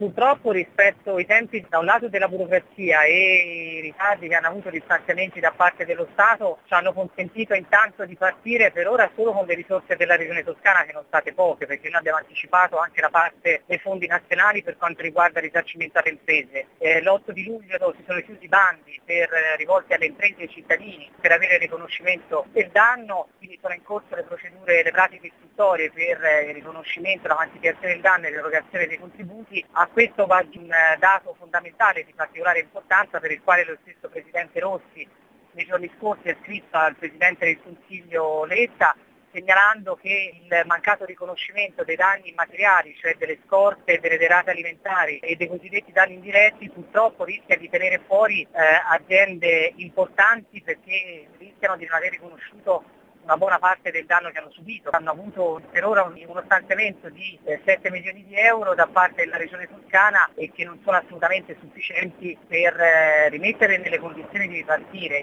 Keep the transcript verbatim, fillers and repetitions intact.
Purtroppo rispetto ai tempi da un lato della burocrazia e i ritardi che hanno avuto gli stanziamenti da parte dello Stato ci hanno consentito intanto di partire per ora solo con le risorse della Regione Toscana, che non state poche, perché noi abbiamo anticipato anche la parte dei fondi nazionali per quanto riguarda il risarcimento alle imprese. Eh, l'otto di luglio si sono chiusi i bandi per, eh, rivolti alle imprese e ai cittadini per avere il riconoscimento del danno, quindi sono in corso le procedure, le pratiche istruttorie per eh, il riconoscimento, la quantificazione del danno e l'erogazione dei contributi. A questo va un dato fondamentale di particolare importanza, per il quale lo stesso Presidente Rossi nei giorni scorsi ha scritto al Presidente del Consiglio Letta, segnalando che il mancato riconoscimento dei danni immateriali, cioè delle scorte, delle derrate alimentari e dei cosiddetti danni indiretti, purtroppo rischia di tenere fuori eh, aziende importanti, perché rischiano di non aver riconosciuto una buona parte del danno che hanno subito. Hanno avuto per ora un, uno stanziamento di eh, sette milioni di euro da parte della Regione Toscana e che non sono assolutamente sufficienti per eh, rimettere nelle condizioni di ripartire.